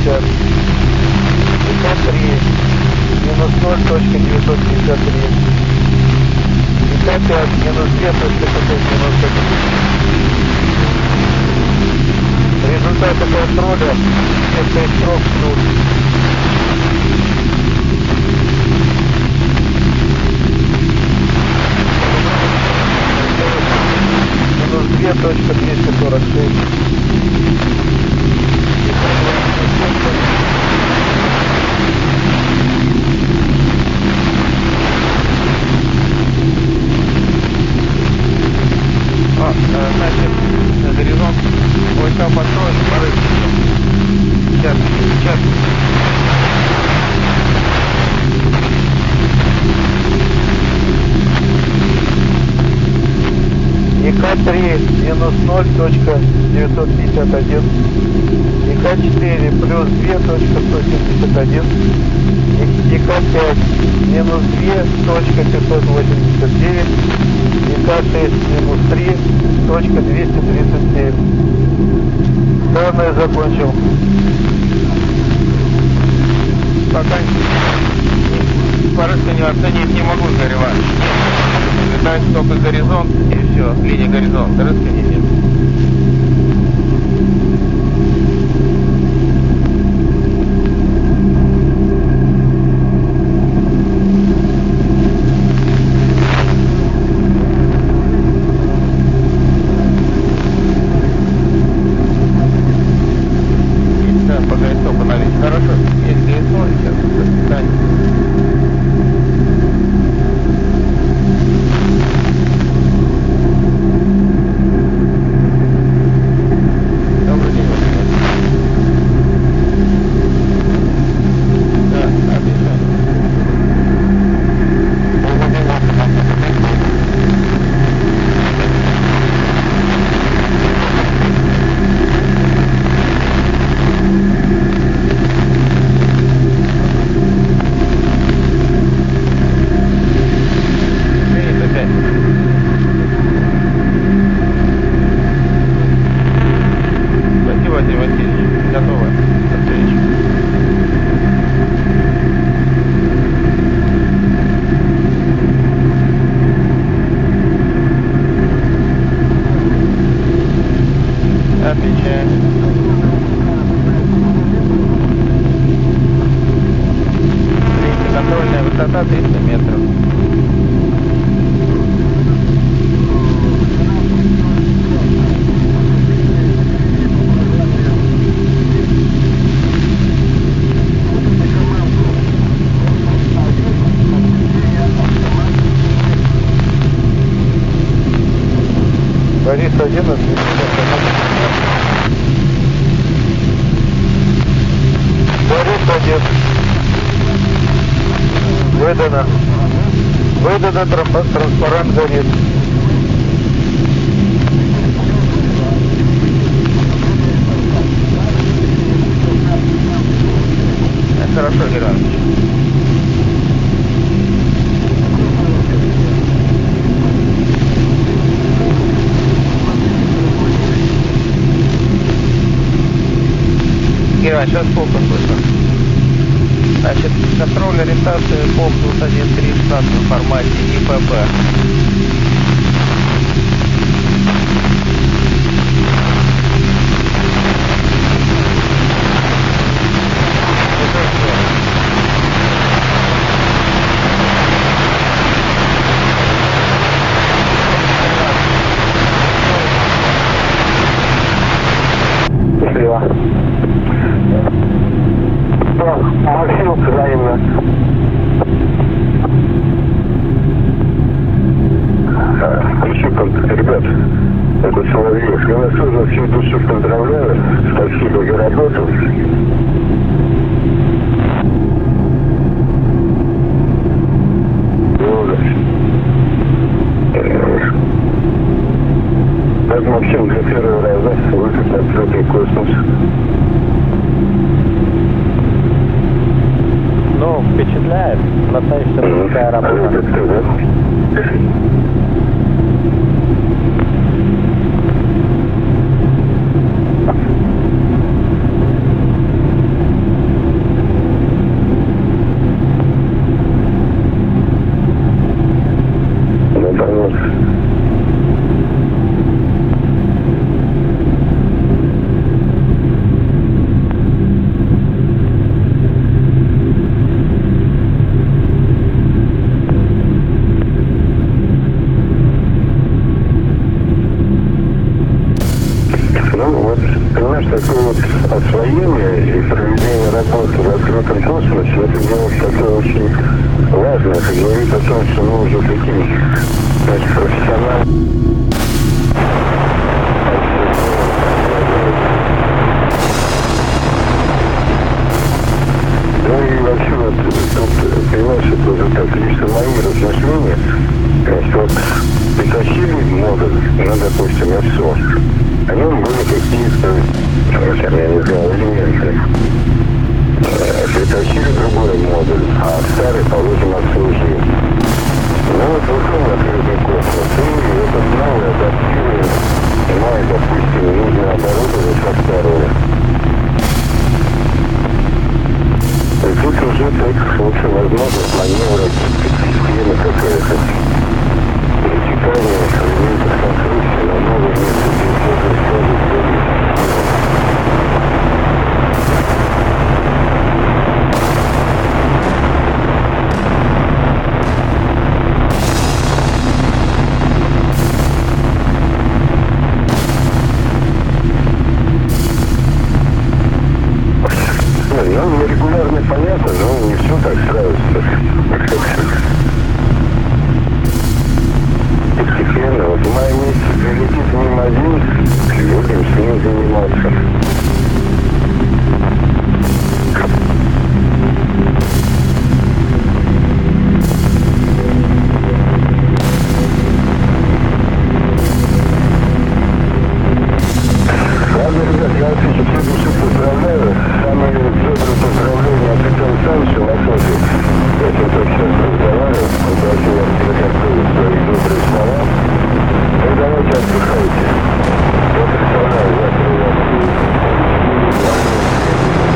950. ИК-3 минус 0.953. ИК-5 минус 2.591. Результаты контроля несколько строк плюс. Минус 2.246. Значит, горизонт войска построен, порыв. Сейчас. ИК-3 минус 0.951. ИК-4 плюс 2.171. ИК-5 минус 2.589. ИК-6 минус 3.237. Данное закончил. Пока порывка не оценить не могу, Гареван. Летает только горизонт и все, линия горизонта, рыска нет. Хорошо, если ИСО, сейчас до свидания. Добрый день, Владимир. Да, отлично. Спасибо, Василий Васильевич. Готово. До встречи. Отлично. Третья контрольная высота 300 метров. Борис 11. Борис 1. Выдано транспарант горит. Хорошо, Геранч. Геранч, сейчас сколько слышно? Значит, контроль ориентации ПОП 21-3 в штатном формате ИПП. Счастливо. Максим, взаимно. Ребят, это Соловьев. Я вас тоже всей души поздравляю. Спасибо за работу. Так, Максим, для первого раза выход на открытый космос. Ну, впечатляет. Настоящая мужская работа. как лично мои размышления, значит, вот притащили модуль, ну, допустим, СО. О нем были какие-то, я не знаю, элементы. Притащили другой модуль, а старый, положим, отслужил. Ну вот вышел в открытый космос, и этот новый адаптирует, снимает, допустим, нужное оборудование со старого. И тут уже так, в общем, возможность маневра, схемы какая-то. Перетекание элементов конструкции на новое место, где можно использовать. Ну, регулярно понятно, но не все так сразу. Постепенно. Вот в мае месяце прилетит мимо один, будем с ним заниматься. Ладно, ребят, я от всей души поздравляю. Самые добрые поздравления от Виталия Александровича Лосови. Я с ним только сейчас разговаривал, он просил вас приготовить свои добрые слова. Ну, давайте отдыхайте. Я представляю, завтра у вас будет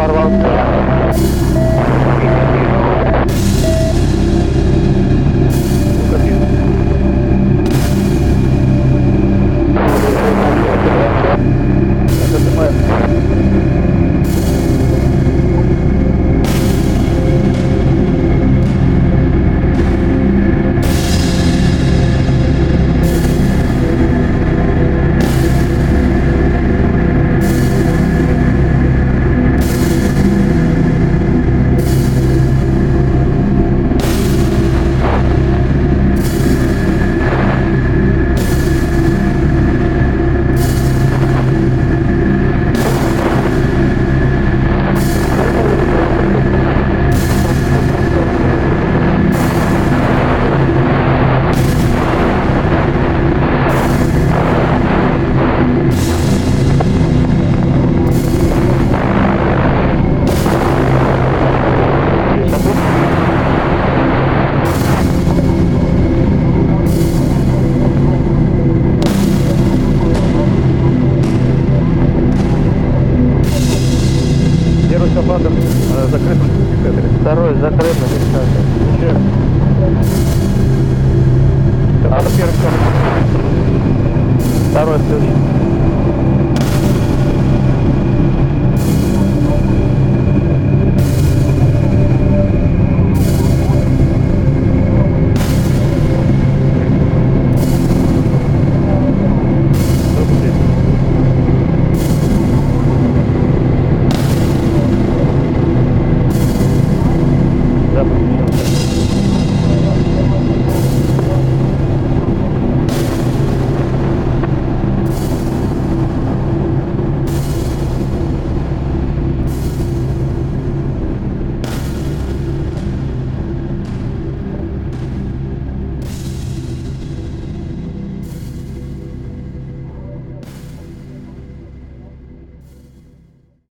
ворвался. Закрытым фиксаторе. Второй закрыт на фиксаторе. А первый. Второй ключ.